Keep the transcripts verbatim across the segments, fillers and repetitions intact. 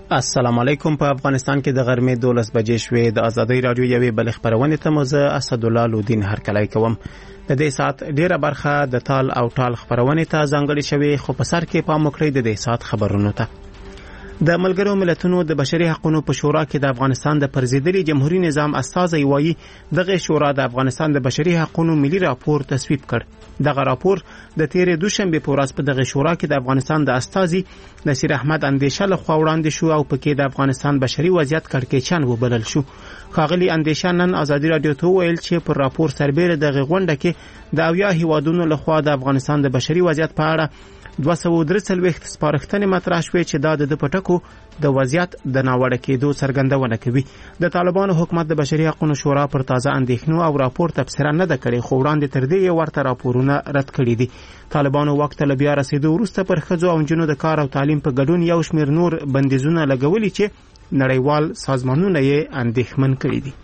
السلام علیکم. په افغانستان کې د غرمې دولس بجې شوې. د ازادۍ رادیو یوې بل خبرونه ته مزه اسد الله لودین هرکلی کوم. د دې سات ډیره برخه د تال او ټال خبرونه ته ځانګړې شوې، خو په سر کې پام وکړئ د دې سات خبرونو ته. د ملګرو ملتونو د بشري حقوقو په شورا کې د افغانستان د پرزیدلي جمهوریت نظام استازي وایي دغه شورا د افغانستان د بشري حقوقو ملي راپور تصویب کړ. دغه راپور د تیرې دوشنبه په ورځ په دغه شورا کې د افغانستان د استازي نصیر احمد اندیشه له خوا وړاندې شو او پکې د افغانستان بشري وضعیت کړکېچن وبلل شو. خاغلی اندیشه نن ازادي رادیو ته ویل چې پر راپور سربېره دغه غونډه کې د اویا هیوادونو له خوا د افغانستان د بشري وضعیت په اړه دوه سوه درې څلوېښت سپارښتنې مطرح شوې چې دا د پټکو د وضعیت د ناوړه کېدو څرګندونه کوي. د طالبانو حکومت د بشري حقوقو شورا پر تازه اندېښنو او راپور تبصره نه ده کړې، خو وړاندې تر دې ورته راپورونه رد کړي دي. طالبانو وخت له بیا رسیدو وروسته پر ښځو او نجونو د کار او تعلیم په ګډون یو شمېر نور بندیزونه لګولي چې نړیوال سازمانونه یې اندېښمن کړي دي.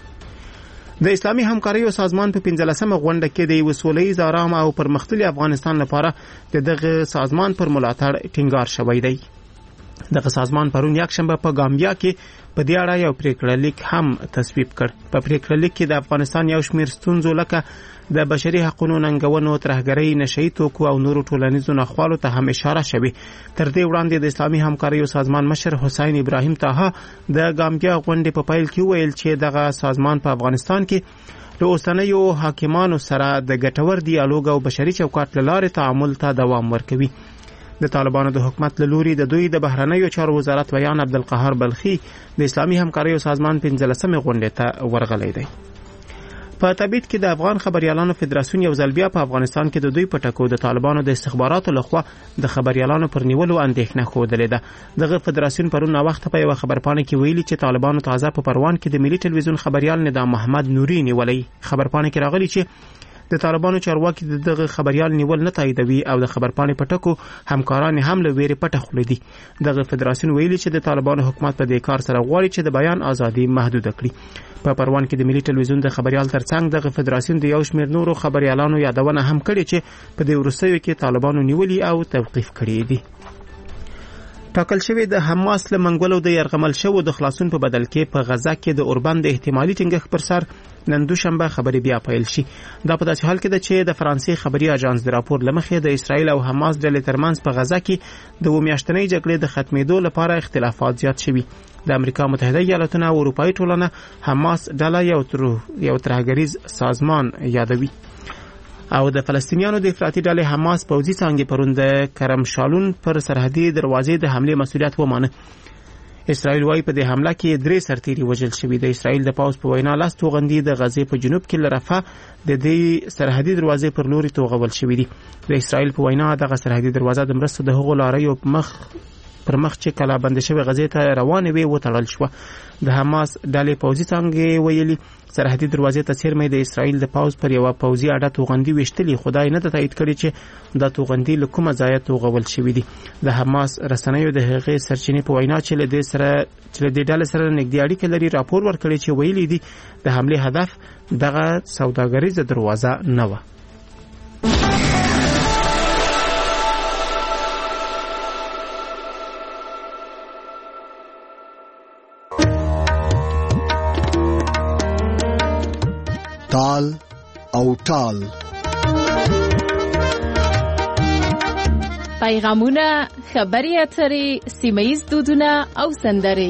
د اسلامي همکاریو سازمان په پنځلسمه غونډه کې د یو سولهییز آرام او پرمختللي افغانستان لپاره د دغه سازمان پر ملاتړ ټینګار شوی دی. دغه سازمان پرون یکشنبه په ګامبیا کې په دې اړه یو پریکړه لیک هم تصویب کړ. په پریکړه لیک کې د افغانستان یو شمېر ستونزو لکه د بشري حقوقو ننګونو، ترهګرۍ، نشئی توکو او نورو ټولنیزو ناخوالو ته هم اشاره شوې. تر دې وړاندې د اسلامي همکاریو سازمان مشر حسین ابراهیم طه د ګامبیا غونډې په پیل کې ویل چې دغه سازمان په افغانستان کې له اوسنیو حاکمانو سره د ګټور دیالوګ او بشري چوکاټ له لارې تعامل ته دوام ورکوي. د طالبانو د حکومت له لوري د دوی د بهرنیو چارو وزارت ویان عبدالقهار بلخي د اسلامي همکاریو سازمان پنځلسمه غونډې ته ورغلی دی. په تبعید کې د افغان خبريالانو فدراسیون یو ځل بیا په افغانستان کې د دوی پټکو د طالبانو د استخباراتو لخوا د خبريالانو پر نیولو اندېښنه ښودلې ده. دغه فدراسیون پرون وخت په یو خبرپاڼه کې ویلي چې طالبانو تازه په پروان کې د ملي ټلویزیون خبريال نظام محمد نوري نیولې. خبرپاڼه کې راغلي چې د طالبانو چارواکي دغه خبريال نیول نه تاییدوي او د خبرپاڼې پټکو همکاران هم له ویرې پټه خولې دي. دغه فدراسیون ویلي چې د طالبانو حکومت په دې کار سره غواړي چې د بیان ازادي محدود کړي. په پروان کې د ملي ټلویزیون د خبريال ترڅنګ دغه فدراسیون د یو شمېر نورو خبريالانو یادونه هم کړې چې په دې وروستیو کې طالبانو نیولي او توقیف کړي دي. ټاکل شوی د حماس له منګولو د يرغمل شوو د خلاصون په بدل کې په غزا کې د اوربند د احتمالي ټینګښت پر سر نن دوشنبه خبري بیا پیل شي. دا په داسې حال کې ده چې د فرانسې خبري اژانس د راپور لمخې د اسرایل او حماس ډلې ترمنځ په غزا کې د ومیاشتنۍ جګړې د ختمېدو لپاره اختلافات زیات شوي. د امریکا متحده ایالاتونو او اروپایي ټولنه حماس ډله یو تر یو ترهګریز سازمان یادوي او د فلسطینیانو د افراطي ډلې حماس پوځي څانګې پرون د کرم شالون پر سرحدي دروازې د حمله مسؤلیت ومانه. اسرائیل وايي په دې حمله کې درې سرتیري وژل شوي. د اسرائیل د پوځ په وینا لاس توغندي د غزې په جنوب کې لرفه د دې سرحدي دروازې پر لوري توغول شوي دي. د اسرائیل په وینا دغه سرحدي دروازه د مرستو د هغو لاریو په مخ پر مخ چې کله بند شوی غزې ته روانه وي وتړل شو. د حماس ډلې پوځي څنګه ویلي سرحدي دروازې ته سیرمې د اسرائیل د پوځ پر یو پوځي اډه توغندي وشتلې، خدای نه تایید کړي چې د توغندي له کومه ځای توغول شوی دي. د حماس رسنیو د هغې سرچینې په وینا چې له دې سره چې د ډلې سره نږدې اړیکې لري راپور ورکړي چې ویلي دي د حمله هدف دغه سوداګریزه دروازه نه و. تال او ټال پیغامونه، خبري اترې، سیمه‌ییز دودونه او سندرې.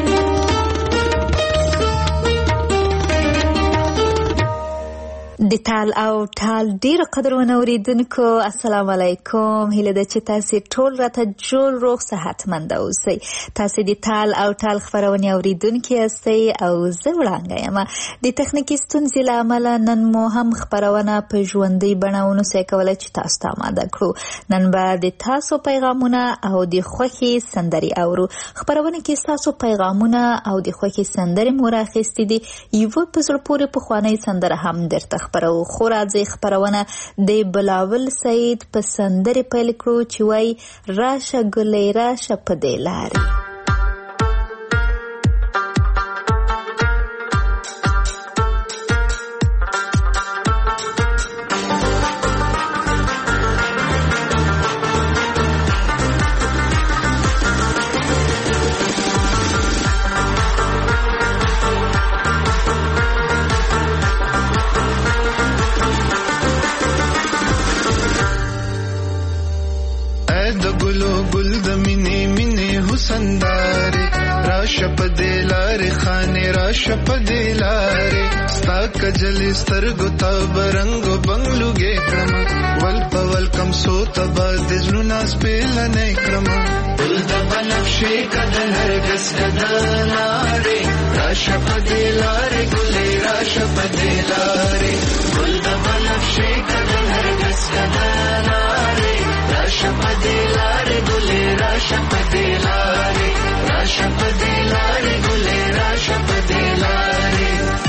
د تال او ټال ډیر قدرونه اوریدونکو السلام علیکم. هیله ده چې تاسو ټول راته جوړ روغ صحتمند اوسئ. تاسو د تال او ټال خبرونه اوریدونکو یاستئ او زه وړاندې یم. د تخنیکی ستونزې له امله نن مو هم خبرونه په ژوندۍ بڼه ونوسئ کولای چې تاسو ته آماده کړو. نن به د تاسو پیغامونه او د خوښي سندري اورو. خبرونه کې تاسو پیغامونه او د خوښي سندري مو راخېستې دي. یو په زړه پورې په خواني سندره هم درته خبرو خو راځي خبرونه د بلاول سعید په سندرې پیل کړو چې وای راشه ګلې راشه په دې لارې. राशपदे लारे स्ता कजली स्तरगो तब रंगो बंगलु गे क्रम वल्प वल्कम सो तब दिजनुना स्पेल नै क्रम उल्द बनक्षे कदनर गस कदनारे राशपदे लारे गुले राशपदे लारे उल्द बनक्षे कदनर गस कदनारे राशपदे लारे गुले राशपदे लारे राशपदे लारे गुले राशपदे लारे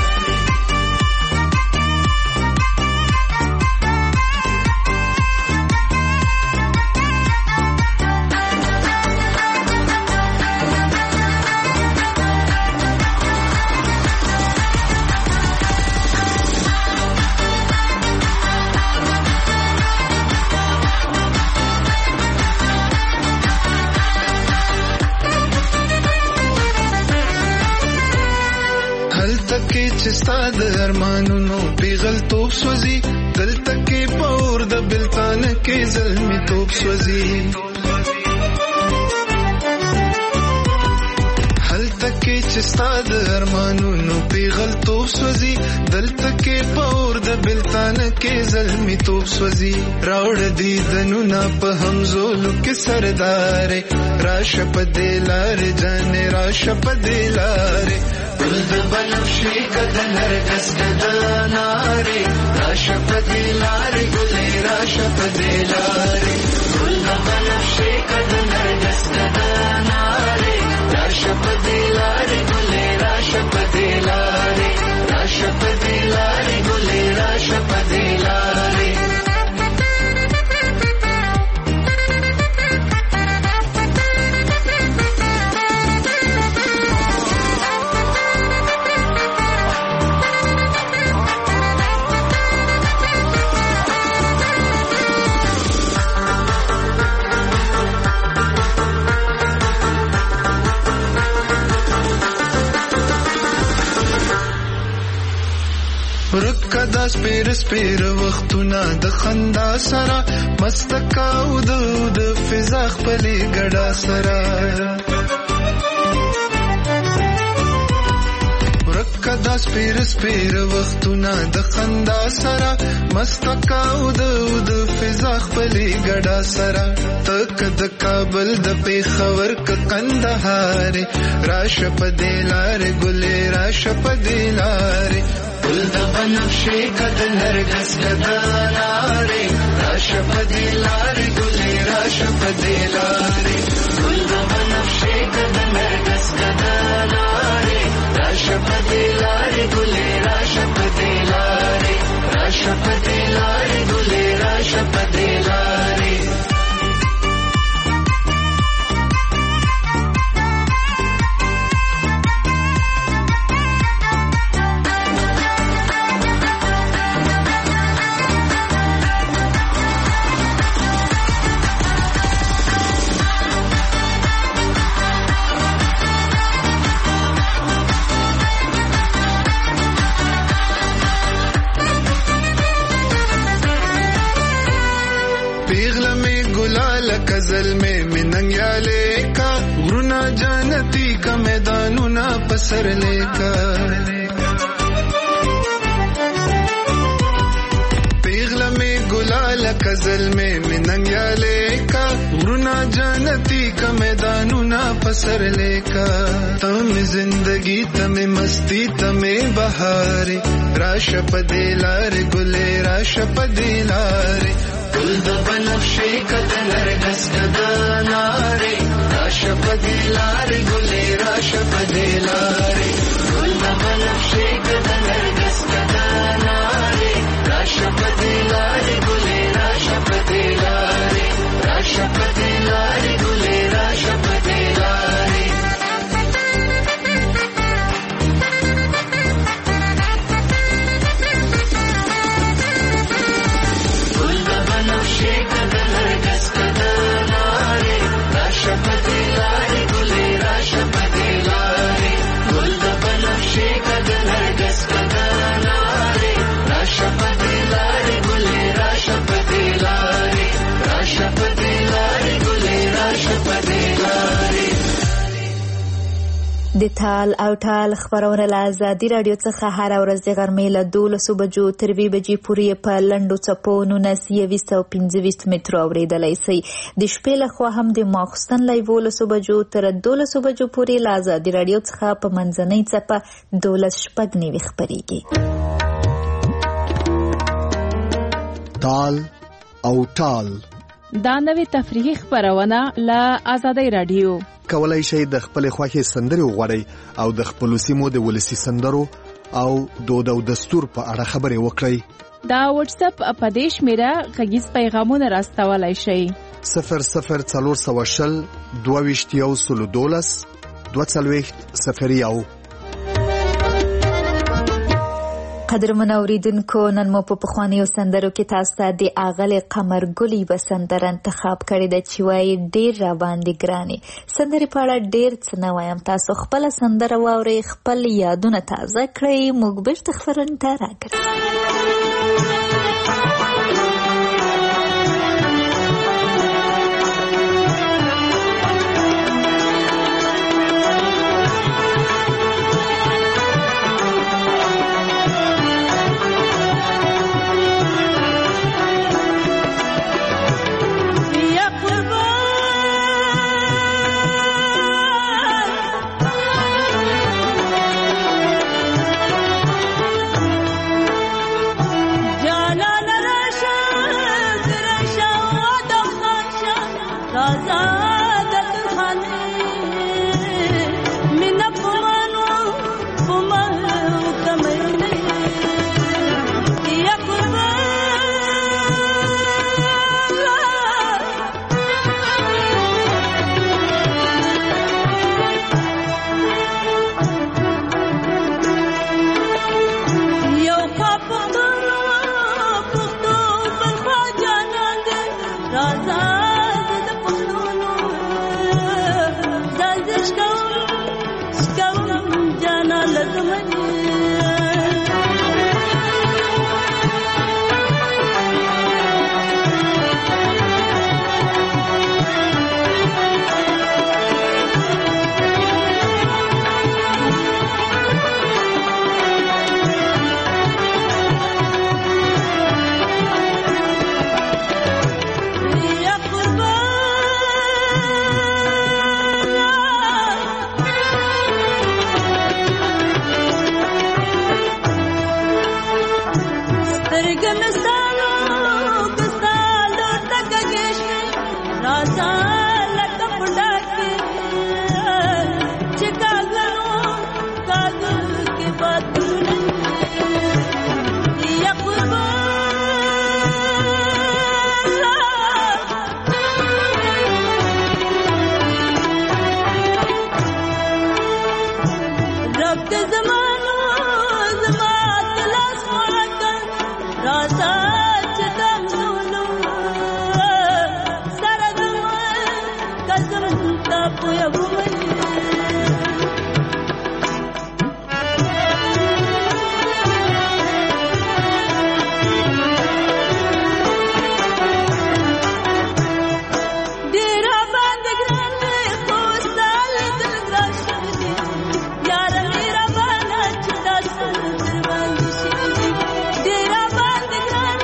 چستاد ارمانونو پیغل توب سوزی دل تکی پاور د بلتان کې زلمی توب سوزی حل تکی چستاد ارمانونو پیغل توب سوزی دل تکی پاور د بلتان کې زلمی توب سوزی راوړ دی دنونا په همزولو کې سردار راشه په دلار جان راشه په دلار ولد بنفشی کدنر گس کدناری راشپدی لاری گلی راشپدی لاری ولد بنفشی کدنر گس کدناری راشپدی لاری گلی راشپدی لاری راشپدی لاری گلی راشپدی لاری دا سپیر سپیر وختونه د خندا سره مستکا او د فضا خپلې ګډا سره ورکه دا سپیر سپیر وختونه د خندا سره مستکا او د فضا خپلې ګډا سره تک د کابل د پیښور ک کندهار راشه په دلار ګلې راشه په دلار ولد بنفشی کدنر گس کدناری راشپدی لاری گلی راشپدی لاری ولد بنفشی کدنر گس کدناری راشپدی لاری گلی راشپدی لاری راشپدی لاری گلی راشپدی لاری कजल में मिनंग्या लेका गुरुना जानती का मैदानुना पसर लेका पिघला में गुलाल कजल में मिनंग्या लेका गुरुना जानती का मैदानुना पसर लेका तम जिंदगी तमें मस्ती तमें बहारे राशपदे लारे गुले राशपदे लारे ولد بنفشی کدنر گس کدناری راشپدی لاری گلی راشپدی لاری ولد بنفشی کدنر گس کدناری راشپدی لاری گلی راشپدی لاری راشپدی لاری گلی راشپدی لاری راشپدی لاری گلی راشپدی لاری ولد بنفشی کدنر د تال او ټال خبرونه له ازادي راډیو څخه هره ورځ د غرمې له دولسو بجو تر یوې بجې پورې په لنډو څپو نولس یویشت او پنځه ویشت مترو اورېدلی سئ. د شپې لخوا هم د ماخوستن له یولسو بجو تر دولسو بجو پورې له ازادي راډیو څخه په منځنۍ څپه دولس شپږ نوي خپرېږي. تال او ټال دا نوې تفریحي خبرونه له ازادي راډیو. کولای شئ د خپل خوښې سندرې وغواړئ او د خپل سیمو د ولسی سندرو او دود او دستور په اړه خبرې وکړئ. دا واتس اپ په دې شمیره غږیز پیغامونه راستولای شئ. صفر صفر څلور سوه شل دوه ویشت یو سلو دولس دوه څلوېښت صفر یو. قدرمن اوریدونکو، نن مو په پخوانیو سندرو کې تاسو ته د اغلې قمر ګلي به سندره انتخاب کړې ده چې وایي ډېر را باندې ګرانې. سندرې په اړه ډېر څه نه وایم، تاسو خپله سندره واورئ، خپل یادونه تازه کړئ، موږ بیرته خپرونې ته راګرځو. Dera band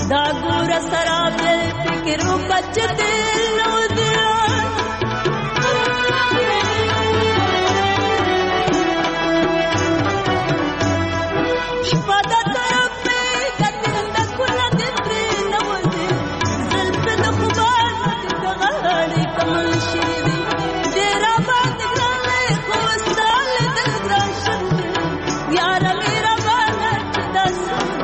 دا ګور سراب فکر بچ دل نو دیا شپدا طرف په کتل د کل د نو دې زلف د خوبان د غړې کمل شي ډیر باد ګرانه خوستال د ګراشن یار میرا باندې داس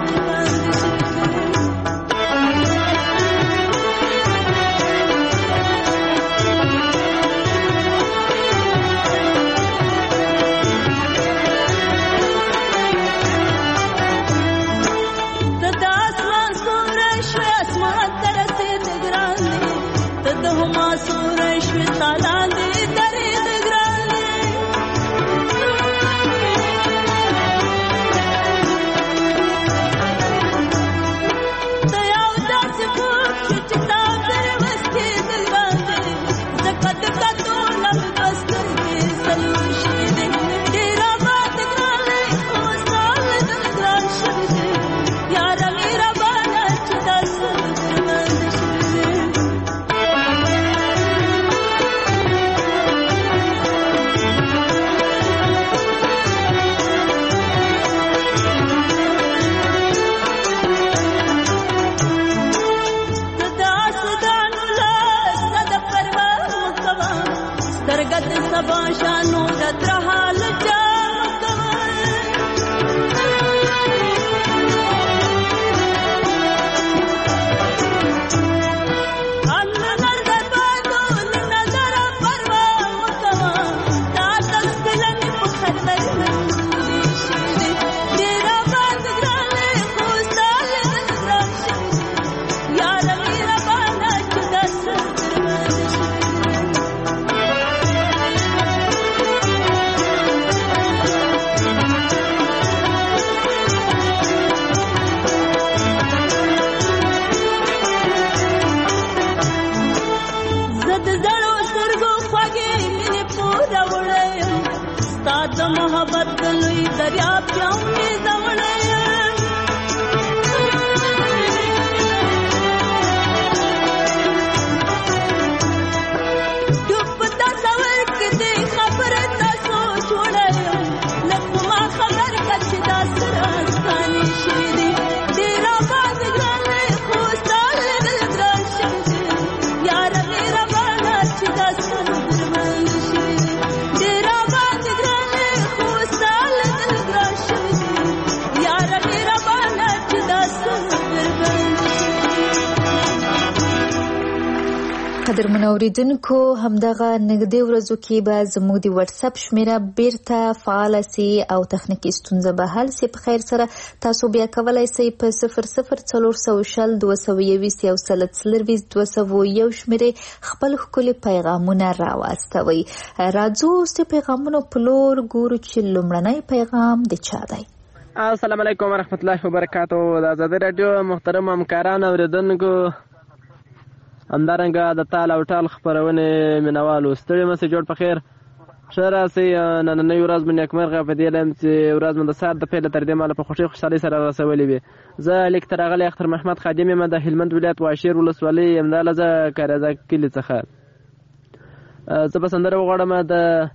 قدرمن اوریدونکو همدغه نږدې ورځو کې به زموږ د واتس اپ شمیره بیرته فعال سي او تخنیکی ستونزه به حل سي. په خیر سره تاسو بیا کولای سئ په صفر صفر څلور سوه شل دوه سوه یویشت یو سل څلرویشت دوه سوه یو شمیرې خپل ښکلي پیغامونه راواستوئ. راځو اوس د پیغامونو په لور ګورو چې لومړنی پیغام د چا دی. السلام علیکم ورحمت الله وبرکاتو. د آزادۍ راډیو محترم همکاران اوریدونکو همدارنګه د تال او ټال خپرونې مینوالو ستړي مسئ جوړ په خیر ښه راسئ. نننۍ ورځ مو نیکمرغه په دې لایم چې ورځ مو د سهار د پیله تر دې مهاله په خوښۍ خوشحالۍ سره رسولې وي. زه لیک ته راغلی اختر محمد خادم یم د هلمند ولایت واشیر ولسوالۍ همداله زه کاریزا کلي څخه. زه به سندره وغواړم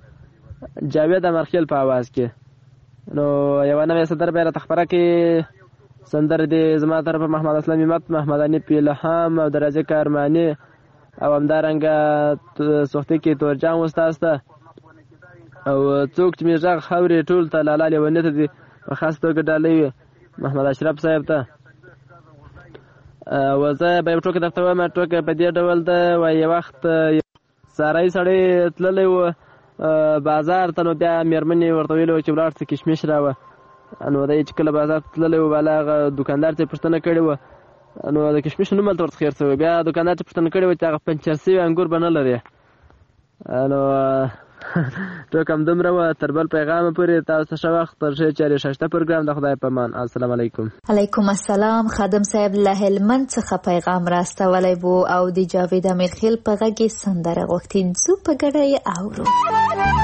د جاوید امرخیل په اواز کې. نو یوه نوې سندره به یې راته خپره کړي. سندر دی زما طرفه محمد اسلام همت، محمد انیف الهام او درجه کارمانی او همدارنګه سوختي کې تورجان استاد ته او څوک چې مې غږ خوري ټول ته لاله لیونی ته دي په خاص توګه ډالۍ محمد اشرف صاحب ته. او زه به یو ټوکې درته وایم. ټوکې په دې ډول ده وایي یو وخت ساری سړی تللی و بازار ته، نو بیا مېرمنې ورته ویلي وه چې ولاړ څه کشمش راوه. نو دی چې کله بازار ته تللی و بالا هغه دوکاندار ته یې پوښتنه کړې وه، نو د کشمش نوم هلته ورته خیر شوی. بیا دوکاندار ته پوښتنه کړې وه چې هغه پنچر شوي انګور به نه لرې. نو ټوکه همدومره وه. تر بل پیغامه پورې تاسو ښه وخت. تر ښې چارې ښایسته پروګرام د خدای په امان. السلام علیکم. علیکم السلام. خادم صاحب له هلمند څخه پیغام راستولی و او د جاوید امیرخیل په غږ یې سندره غوښتې. ځو په ګډه یې اورو.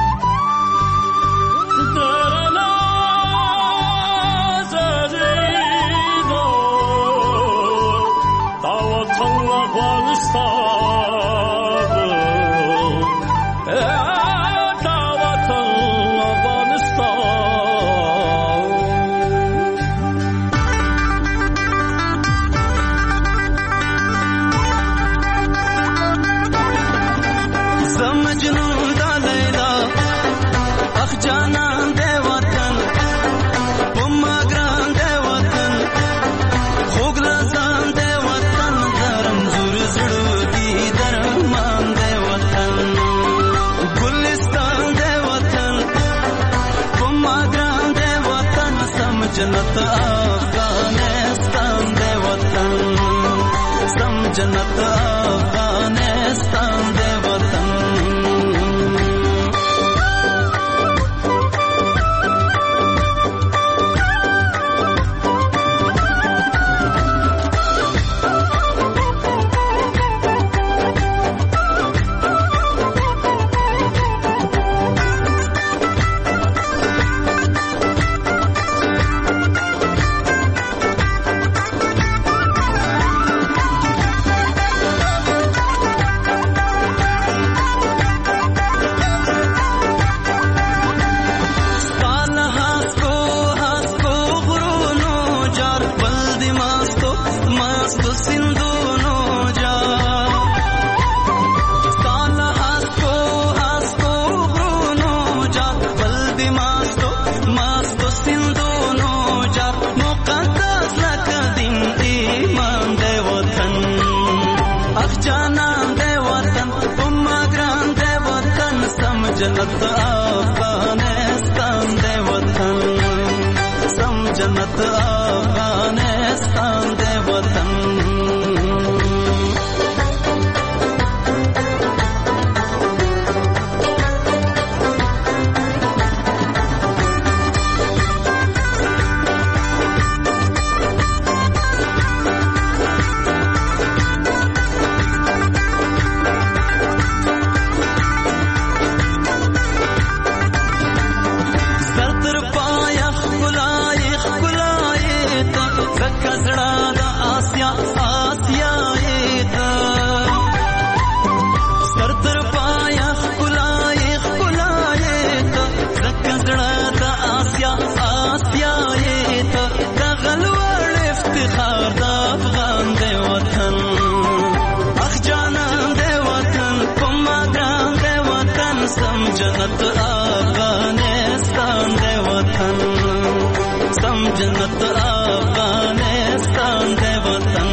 جنت افغانستان دے وطن جنت افغانستان دے وطن سم جنت افغانستان دے وطن جنت افغانستان دے وطن سم جنت افغانستان دے وطن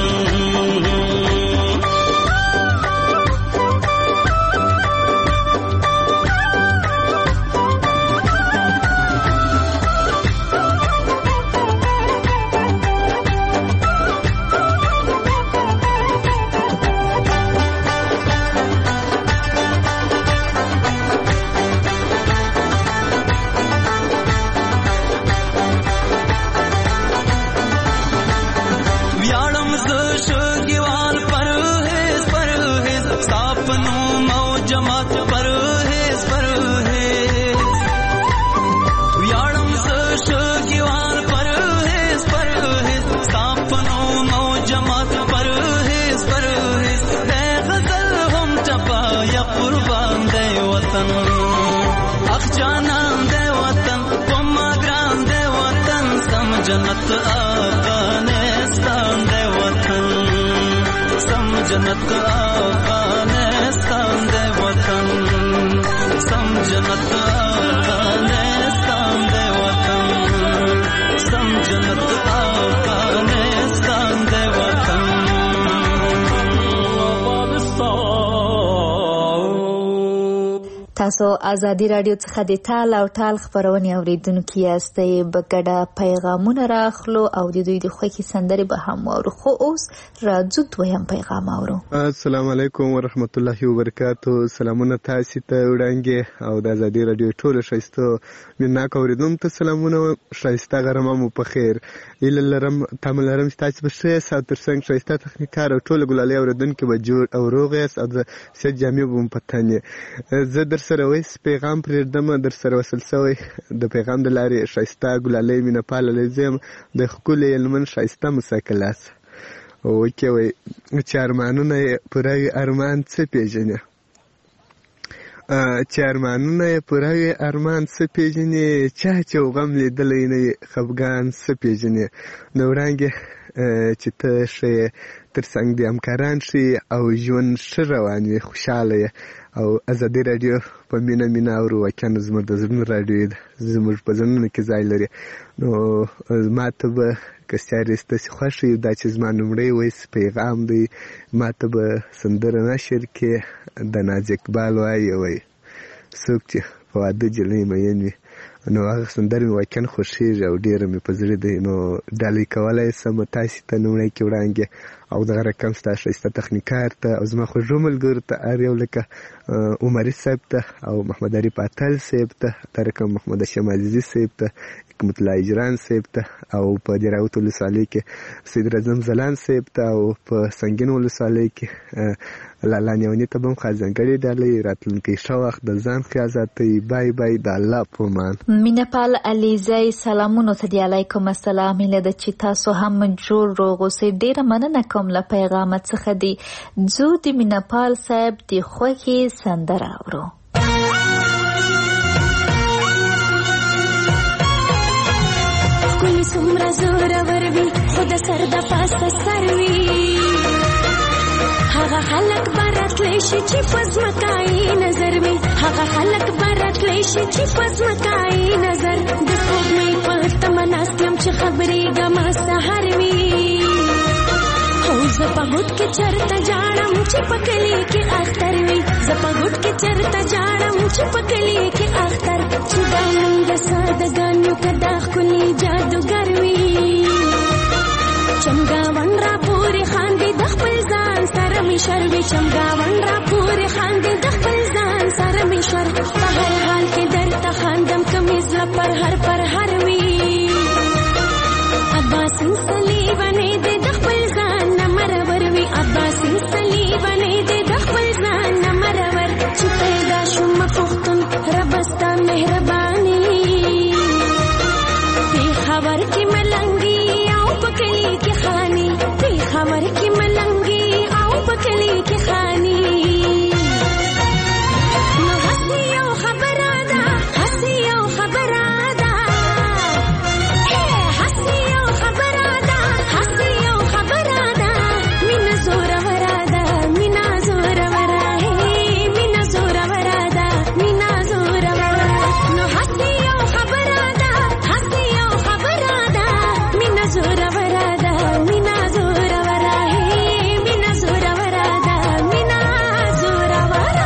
جنت افغانستان دے وطن سم جنت افغانستان دے وطن سم جنت افغانستان دے وطن سم جنت افغانستان دے وطن تاسو ازادي رادیو څخه د ټال او ټال خبرونه اوریدونکو یاستئ بګډه پیغامونه راخلو او د دوی د خوښي سندري به هم اورو خو اوس راځو دویم پیغام اورو. السلام علیکم ورحمت الله وبرکاتو. سلامونه تاسو ته وړاندې او د ازادي رادیو ټول شایسته منناک اوریدونکو ته سلامونه شایسته غرمه مو په خیر اله لرم تمل لرم تاسو به ښه سات تر څنګه شایسته تخنیکار او ټول ګلالي اوریدونکو به جوړ او روغ یاست او سید جامع بم پتانه زه در سره وایس پیغام پرېږدم در سره وصل شوی د پیغام د لارې شایسته ګلالي مینه پاله لزم د خپل علمن شایسته مسکلاس او کې وای چې ارمانونه پوره ارمان څه پیژنه چې ارمانونه پوره ارمان څه پیژنه چا چې غم لیدلې نه خفګان څه پیژنه نو وړاندې چې ته شې تر څنګ د همکاران شي او ژوند ښه روان وي خوشاله او ازادي رادیو په مینه مینه او واقعا زموږ د زړونو رادیو زموږ په زړونو کې ځای لري نو ما ته به که ستاسې ستاسې خوښ وي دا چې زما لومړی وایس پیغام دی ما ته به سندره نشر کې د ناز اقبال وایي وایي څوک چې په واده جلۍ مین وي نو هغه سندرې مې واقعا خوښېږي او ډېره مې په زړه دی. نو ډالۍ کولی سم تاسې ته لومړی کې وړاندې او دغه رقم ستا ښایسته تخنیکار ته او زما خوږو ملګرو ته هر یو لکه عمري صاحب ته او محمد عارف اتل صاحب ته دا رقم محمد هاشم عزیزي صاحب ته حکمت الله اجران صاحب ته او په دراوت ولسوالۍ کې سید رزم زلان صاحب ته او په سنګین ولسوالۍ کې لالا نیوني ته به هم خاص ځانګړې ډالۍ. راتلونکی ښه وخت د ځان ښه ساتئ. بای بای د الله په امان. مینهپال علیزی سلامونو ته دی. علیکم السلام. هیله ده چې تاسو هم جوړ روغ اوسئ. ډېره مننه کوم له پیغامه څخه دی. ځو د مینهپال صاحب د خوښې سندره اورو. ښکلي څومره زورور وي خو د سر د پاسه سر وي. هغه خلک به راتلی شي چې په ځمکایي نظر وي. هغه خلک به راتلی شي چې په ځمکایي نظر. د سپوږمۍ په تمه ناست یم چې خبرېږم سهار وي. هو زه په هوټ کې چرته جاړم چې په کلي کې اختر وي. زه په هوټ کې چرته جاړم چې په کلي کې اختر. چې دا موږ سادهګانو که دا ښکلي جادوګر وي. چمګاون را پورې خاندي د خپل ځان سره مې شر وي. چمګاون را پورې خاندي د خپل ځان سره مې شر. په هر حال کې درته خاندم که مې زړه پر هر پر هر وي. عباسین صلیبانې دې د خپل ځان نه مرور وي. عباسین صلیبانې دې د خپل ځان نه مرور. چې پیدا شوم پښتون رب ستا مهرباني. پېښور کې ملنګي او په کلي کې خاني. پېښور کې ملنګي او په کلي کې خاني. نو هسې یو خبره ده هسې یو خبره ده. هسې یو خبره ده هسې یو خبره ده. مینه زوروره ده مینه زوروره. مینه زوروره ده مینه زوروره. نو هسې یو خبره ده هسې یو خبره ده. مینه زوروره ده مینه زوروره. مینه زوروره ده مینه زوروره.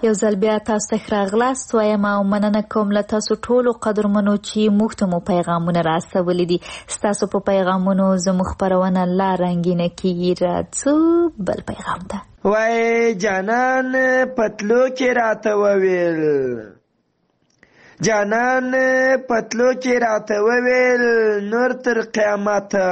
یو ځل بیا تاسو ته ښه راغلاست وایم او مننه کوم له تاسو ټولو قدرمنو چې موږ ته مو پیغامونه راستولي دي. ستاسو په پیغامونو زموږ خپرونه لا رنګینه کېږي. راځو بل پیغام ته. وای جانان پتلو کې راته وویل جانان پتلو کې راته وویل نور تر قیامته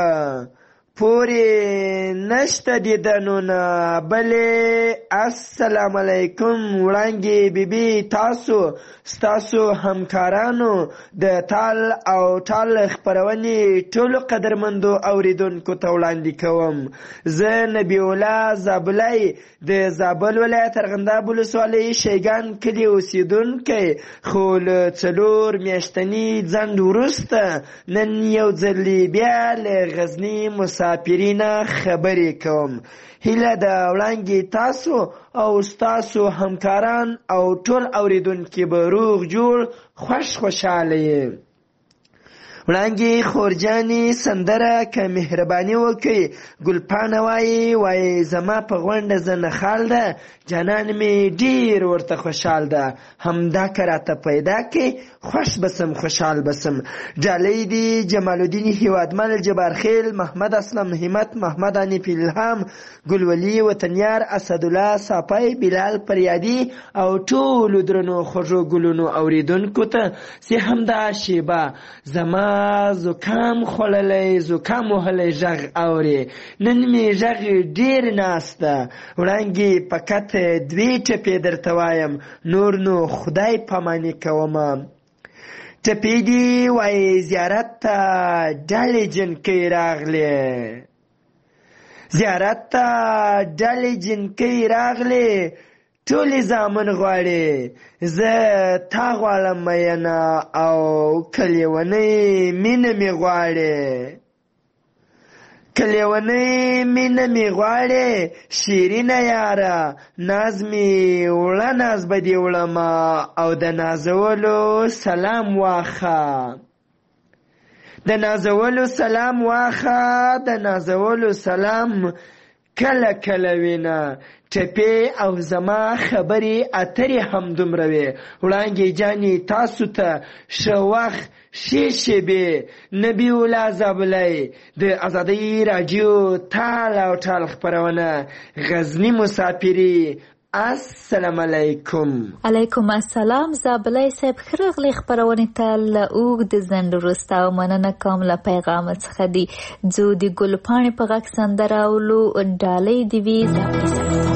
پوری نشته دیدنونه بلې السلام علیکم وړانګې بیبي تاسو ستاسو همکارانو د تال او ټال خپرونې ټولو قدرمندو اوریدونکو ته وړاندې کوم. زه نبی الله زابلی د زابل ولایت ارغنداب ولسوالۍ شیګان کلي اوسیدونکی خو له څلور میاشتني ځنډ وروسته نن یو ځلې بیا له غزني مسافرینا خبرې کوم. هیله د وړانګې تاسو او ستاسو همکاران او ټول اوریدونکي به روغ جوړ خوش خوشحاله یې. وړانګې خورجانې سندره که مهرباني وکړي ګلپاڼه وایي وایي زما په غونډه زه نخال ده جانان مې ډېر ورته خوشحال ده همدا که راته پیدا کړي خوش بسم خوشحال بسم. ډالۍ دي جمال الدین هیوادمل جبارخیل محمد اسلم همت محمد انیف الهام ګلولي وطنیار اسدالله صافی بلال پریادي او ټولو درنو خوږو ګلونو اوریدونکو ته چې همدا شیبه زما زکام خوړلی زکام وهلی غږ اوري. نن مې غږ ډېر ناسته وړانګې فقط دوې ټپې درته وایم نور نو خدای پاماني کومه. ټپې دي وایي زیارت ته ډلې جنکۍ راغلې زیارت ته ډلې جنکۍ راغلې ټولې زامن غواړي زه تا غواړم مینه او کلیونۍ مینه مې غواړي کلیونۍ مینه مې غواړي شیرینه یاره ناز مې وړه ناز به دې وړمه او د نازولو سلام واخه د نازولو سلام واخه د نازولو سلام کله کله وینه ټپې او زما خبرې اترې هم دومره وې. وړانګې جانې تاسو ته ښه وخت ښې شېبې. نبی الله زابلی د ازادۍ راډیو تال او ټال خپرونه غزني مسافري. السلام علیکم. علیکم السلام. زابلی صاحب ښه راغلی خپرونې ته له اوږد ځنډ وروسته او مننه کوم له پیغامه څخه دي. ځو د ګلپاڼې په غږ سندره اولو ډالۍ دې وي زابلی صاحب.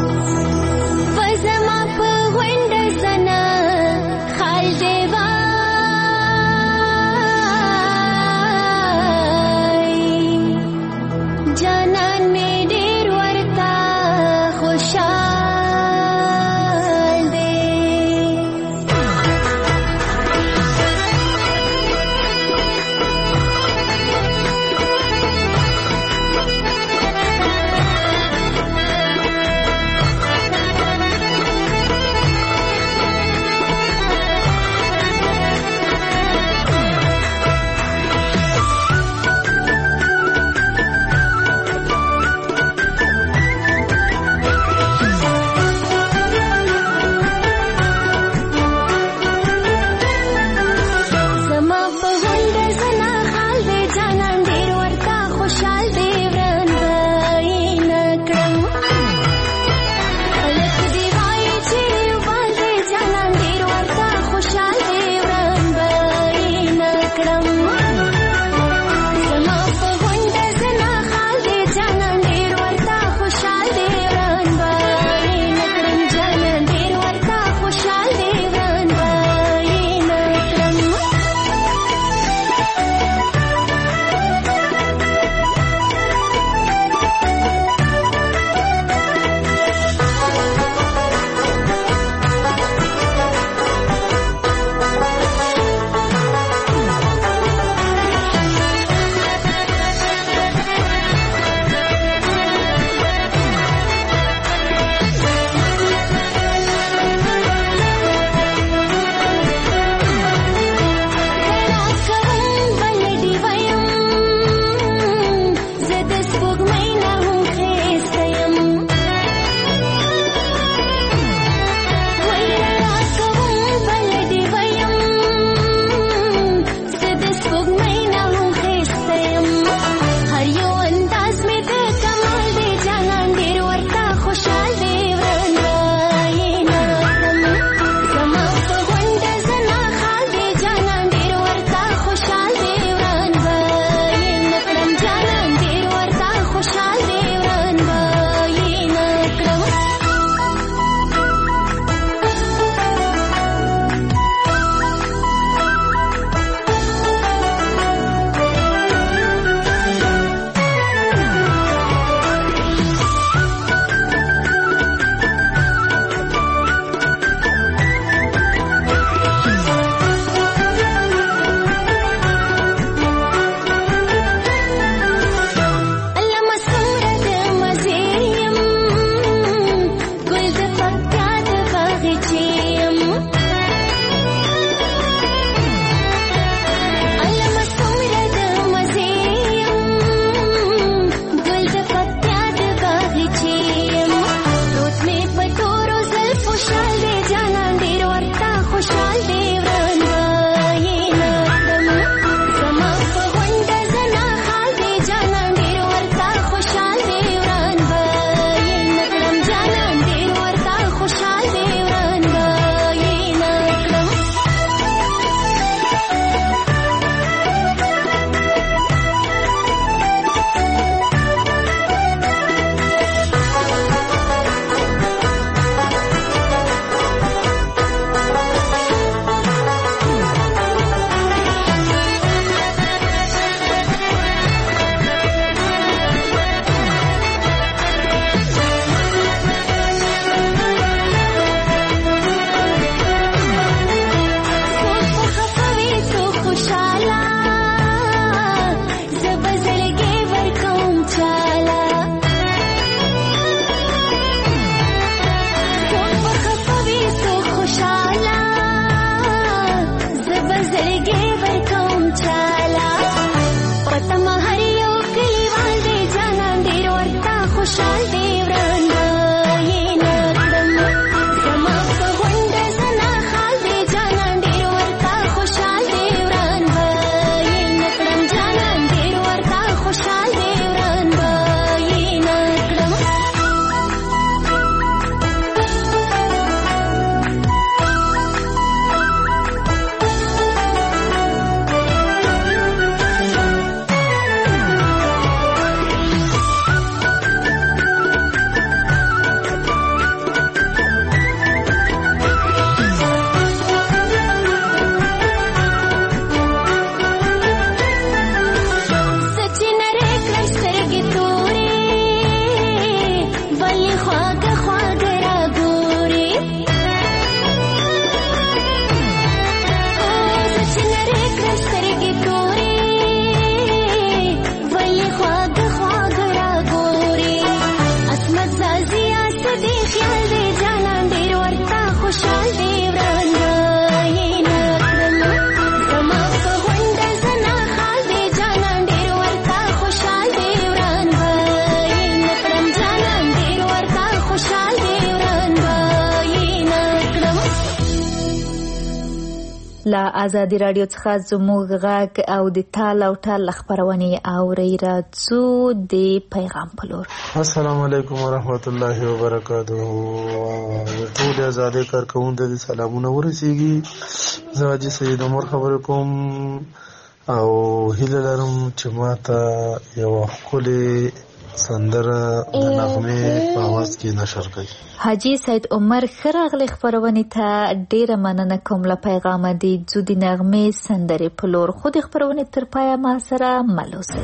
لا ازادي رادیو څخه زموږ غږ او د تال او ټال خبرونه اوري راځو د پیغام په لور. السلام علیکم ورحمت الله وبرکاته. ټول ازادي کارکوونکو ته سلامونه ورسیږي. زه حاجی سید عمر خبر کوم او هیله لرم چې ماته یو خولي سندره د نغمه په आवाज کې نشر کړي. حاجی سید عمر خراغلی خبرونه ته ډیره مننه کوم. له پیغام دی ځو د نغمه سندره په لور خو د خبرونه تر پایه ما سره ملوسي.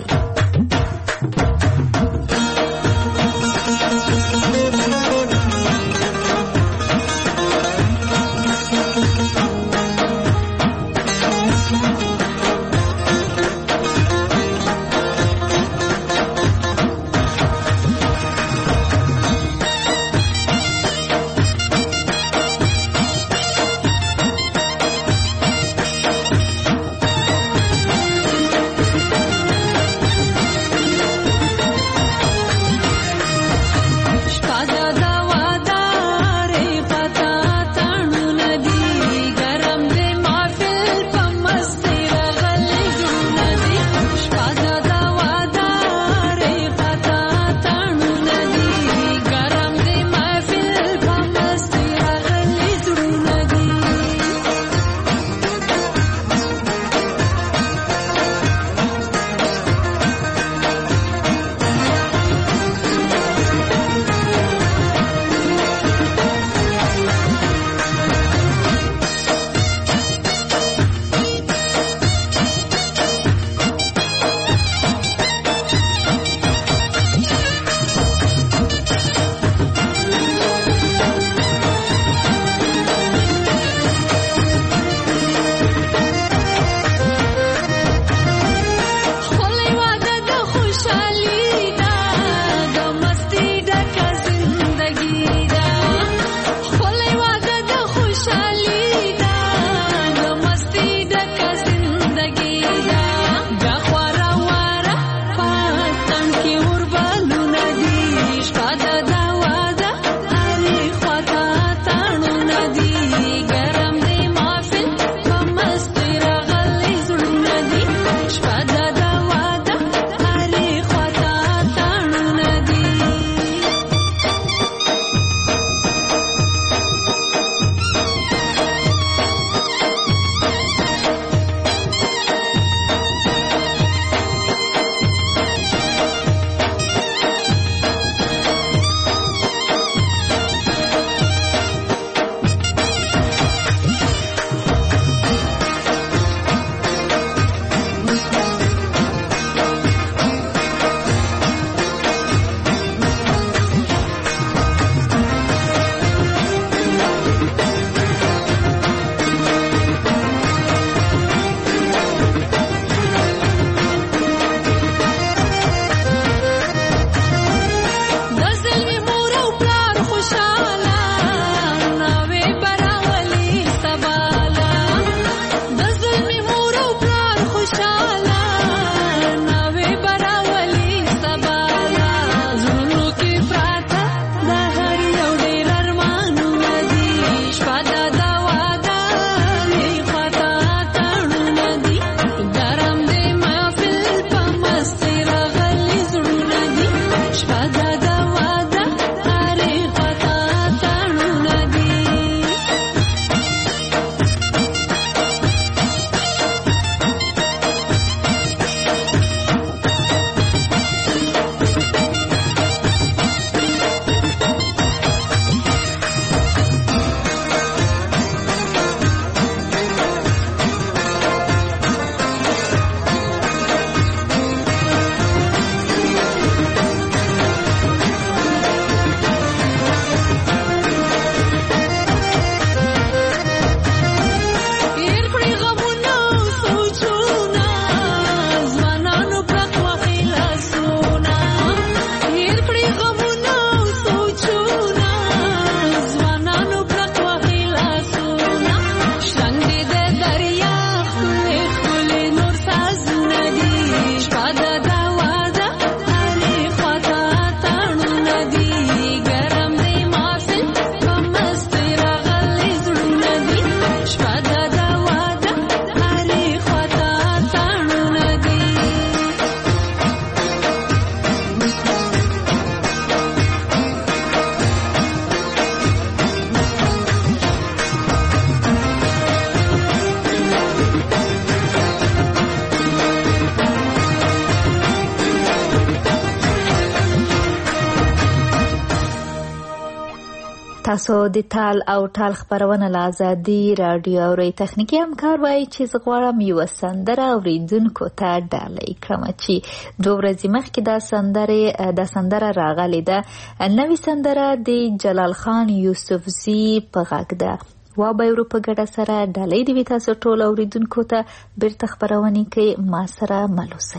تاسو د تال او ټال خبرونه له ازادي راډیو اورئ. تخنیکي همکار وایي چې زه غواړم یوه سندره اورېدونکو ته ډالۍ کړم چې دوه ورځې مخکې دا سندرې دا سندره راغلې ده. نوې سندره د جلال خان یوسفزي په غږ ده. وابه ورو په ګډه سره ډالۍ د وي تاسو ټول اورېدونکو ته بیرته خبرونې کې ما سره مل اوسئ.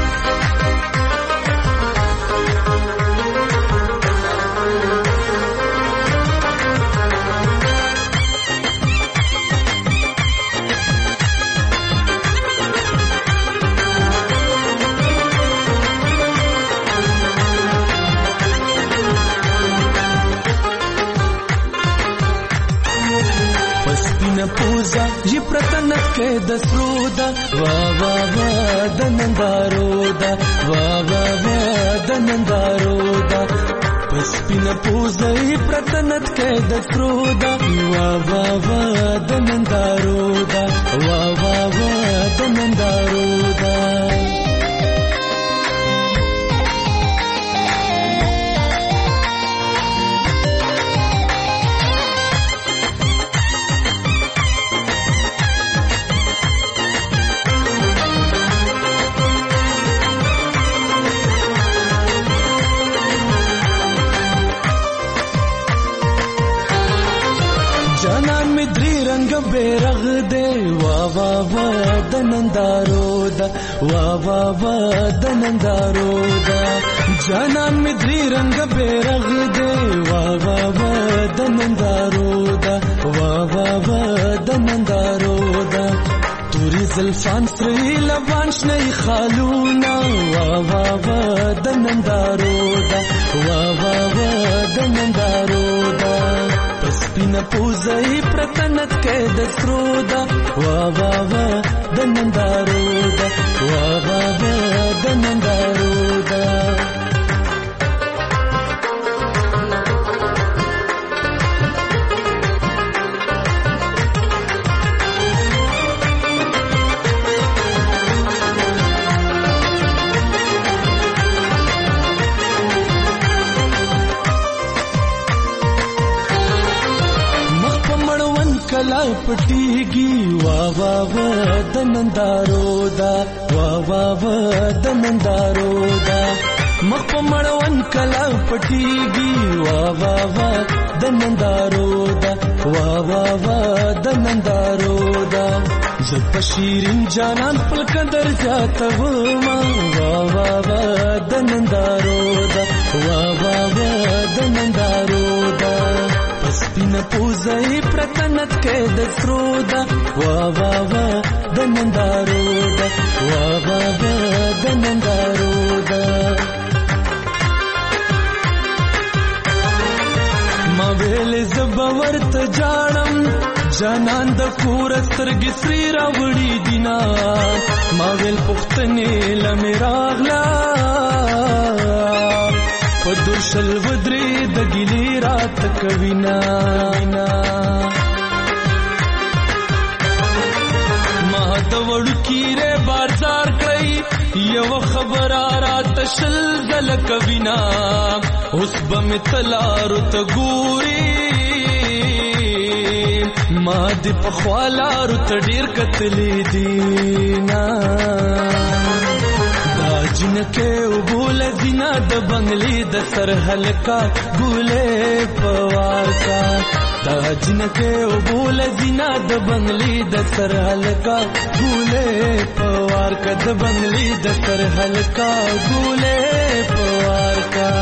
پوزا جی پرتنت کے دسرودا وا وا وا دنندارودا وا وا وا دنندارودا پسپین پوزا جی پرتنت کے دسرودا وا وا وا دنندارودا وا وا وا دنندارودا بیرغ دے وا وا وا دنندارو دا وا وا وا دنندارو دا جانان می دری رنگ بیرغ دے وا وا وا دنندارو دا وا وا وا دنندارو دا توری زلفان سری لبان شنی خالونا وا وا وا دنندارو دا وا وا وا دنندارو دا پسپین پوزای پرتنت کے دسرودا وا وا وا دنندارودا وا وا وا دنندارودا کلا پټیږي وا وا وا دنندارودا وا وا وا دنندارودا مخ په مړون کلا پټیږي وا وا وا دنندارودا وا وا وا دنندارودا زه په شیرین جانان خپل قدر زیاتوم وا وا وا دنندارودا وا وا وا دنندارودا پسپین پوزای پرتنت کے دسرودا وا وا وا دنندارودا وا وا وا دنندارودا ما ویل زبور ته جانم جانان د کور سترګې سری راوړي دینا ما ویل پختنې لمراغلا پدوشل ودری د ګلی رات کوینا ما د وړو کیره بازار کړی یو خبر رات شل زل کوینا اوس بم تلارو ته ګوري ما د پخوالارو ته ډیر کتلې دینا جنکه وبول زینا د بنگلی د سر حلقا ګولې پوار کا دا جنکه وبول زینا د بنگلی د سر حلقا ګولې پوار کا د بنگلی د سر حلقا ګولې پوار کا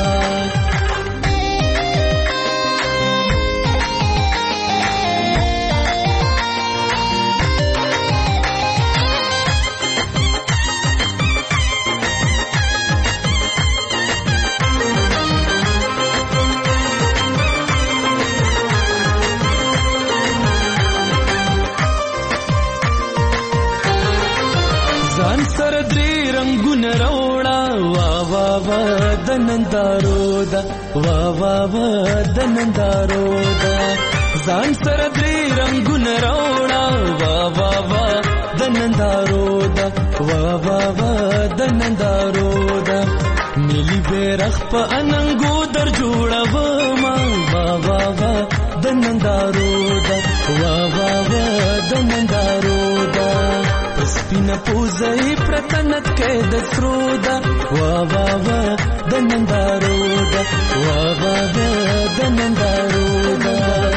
دنندارودا وا وا وا دنندارودا ځان سره درې رنگونه راوړه وا وا وا دنندارودا وا وا وا دنندارودا ملي بیرغ په اننګو در جوړوم وا وا وا د نندارو ده وا وا وا د نندارو ده سپینه پوزې پرتنت کې د سرو ده وا وا وا د نندارو ده وا وا وا د نندارو ده.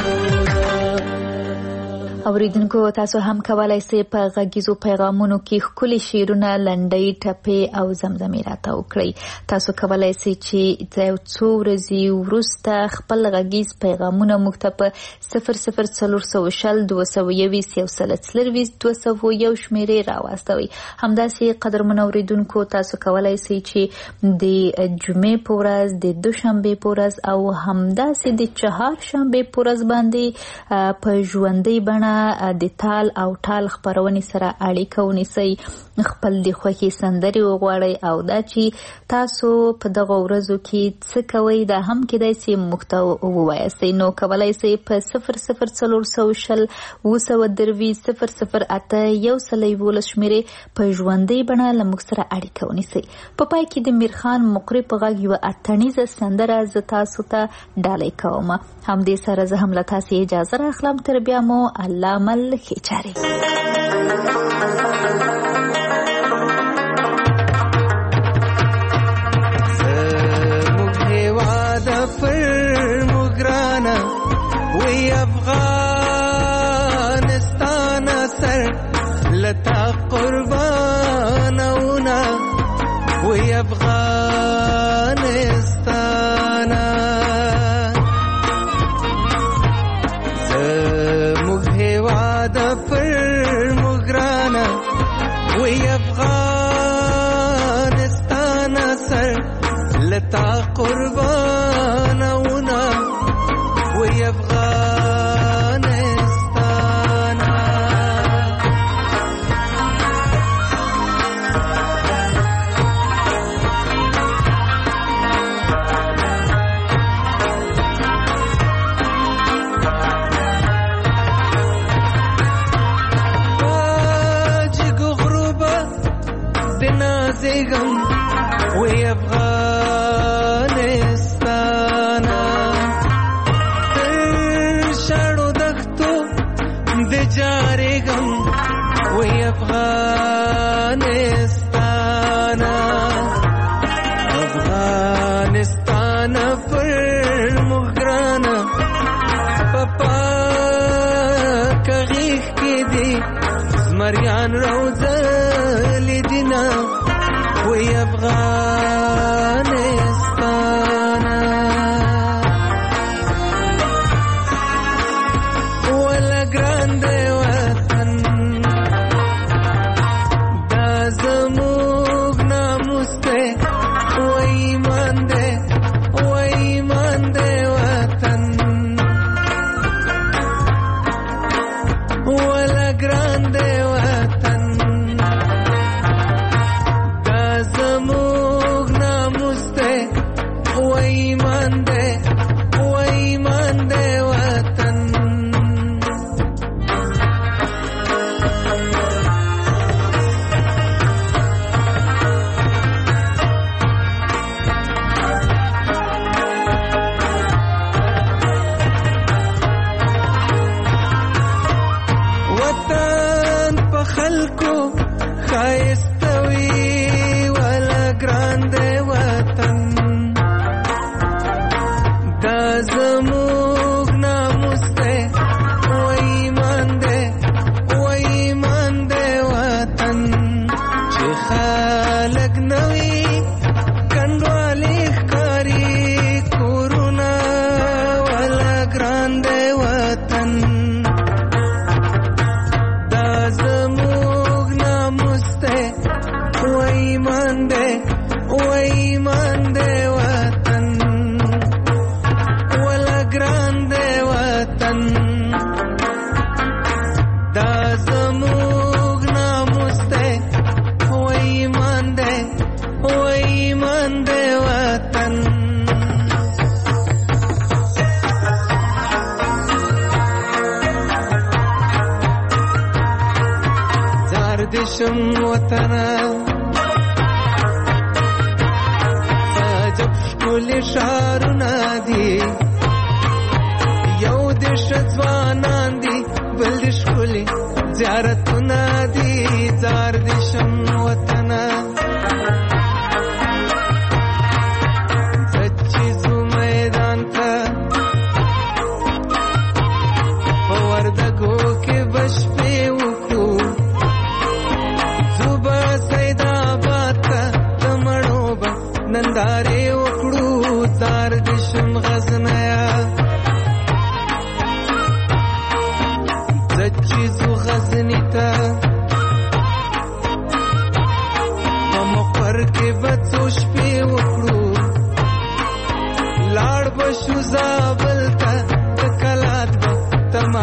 اوریدونکو تاسو هم کولای شئ په غږیزو پیغامونو کې ښکلي شعرونه لنډۍ ټپې او زمزمې راته وکړئ. تاسو کولای شئ چې یو څو ورځې وروسته خپل غږیز پیغامونه موږ ته په صفر صفر څلور سوه شل دوه سوه یویشت یو سل څلرویشت دوه سوه یو شمېرې راواستوئ. همداسې قدرمن اوریدونکو تاسو کولای شئ چې د جمعې په ورځ د دوشنبې په ورځ او همداسې د چهارشنبې په ورځ باندې په ژوندۍ بڼه د تال او ټال خپرونې سره اړیکه ونیسئ، خپل د خوښې سندرې وغواړئ او دا چې تاسو په دغه ورځو کې څه کوئ دا هم کېدای شي موږ ته ووایاستئ. نو کولی شئ په صفر صفر څلور سوه شل اووه سوه درویشت صفر صفر اته یو سل یولس شمېرې په ژوندۍ بڼه له موږ سره اړیکه ونیسئ. په پای کې د میرخان مقری په غږ یوه اتڼیزه سندره زه تاسو ته ډالۍ کوم. همدې سره زه هم له تاسې اجازه راخلم. تر بیا مو الله مل ښې چارې. زموږ هېواد پر موږ ګرانه وی افغانستان سر لتا قربانونه وی افغانستان زموږ هېواد پر موږ ګرانه وی افغانستان سر لتا قربانونه وی افغانستان جگو غروبه دنا زیگم وی افغانستان تر شاړو دښتو د جارېږم وی افغانستان افغانستان پر موږ ګرانه په پاکه غېږ کې دي زمریان روزلي دینه وی افغانستان ولا ګران دی وطن دا زموږ ناموس دی و ایمان دی و ایمان دی وطن ولا ګران دی وطن دا زموږ ناموس دی و ایمان دی و ایمان دی وطن وطن په خلکو ښایسته وي ولا ګران دی وطن دا زموږ ناموس دی و ایمان دی و ایمان دی وطن چې خلک نه وي کنډوالې ښکاري کورونه ولا ګران دی وطن دا زموږ ناموس دی و ایمان دی و ایمان دی وطن ولا ګران دی وطن دا زموږ ناموس دی و ایمان دی و ایمان دی وطن زار دشم وطنه عجب ښکلي ښارونه دي یو د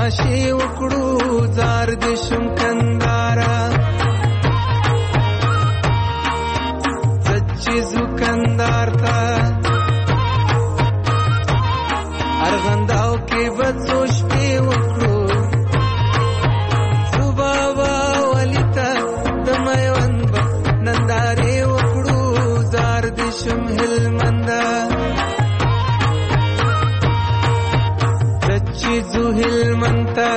تماشې وکړو زار دې شم کندارا سچې زو کندار ته ارغنداو کې به څو شپې وکړو صبابا ولی ته د میوند به نندارې وکړو زار دې شم هلمنده سچې زو هلمنده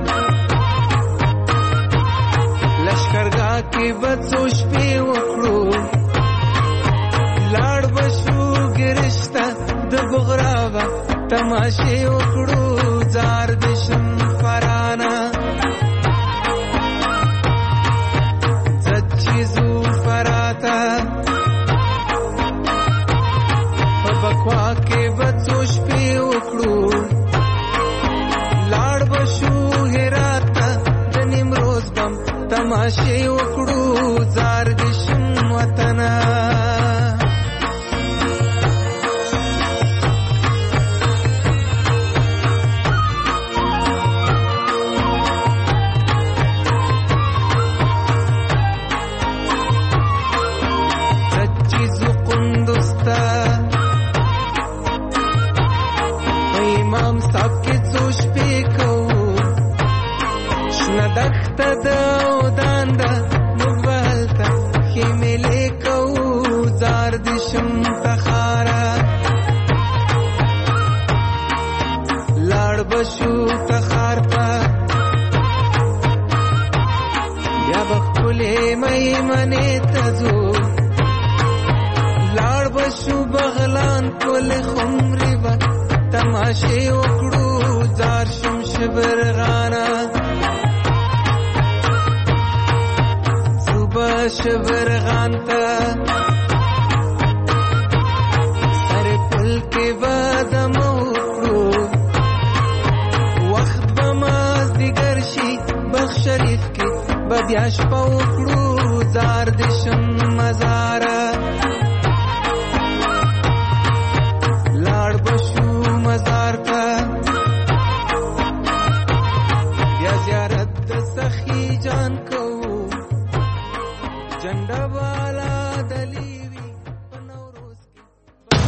لشکرګاه کې به څو شپې وکړو لاړ به شو ګرشته د بغرابه تماشې وکړو زار دې شم فرانا سچې زو فراته په بکوا کې به څو شپې وکړو لاړ به شو هرات ته د نیمروز بم تماشې وکړو زار دې شم وطنه دخته د اودان ده موږ به هلته خیملې کوو زار دې شم تخاره لاړ به شو تخار ته بیا به ښکلې میمنې ته ځو لاړ به شو بغلان کلې خمرې به تماشې وکړو زار شم شبرغانه شبرغان ته سر پل کې بادم وکړو وخت به مازدیګر شي بخت شریف کې به بیا شپه وکړو زار دې شم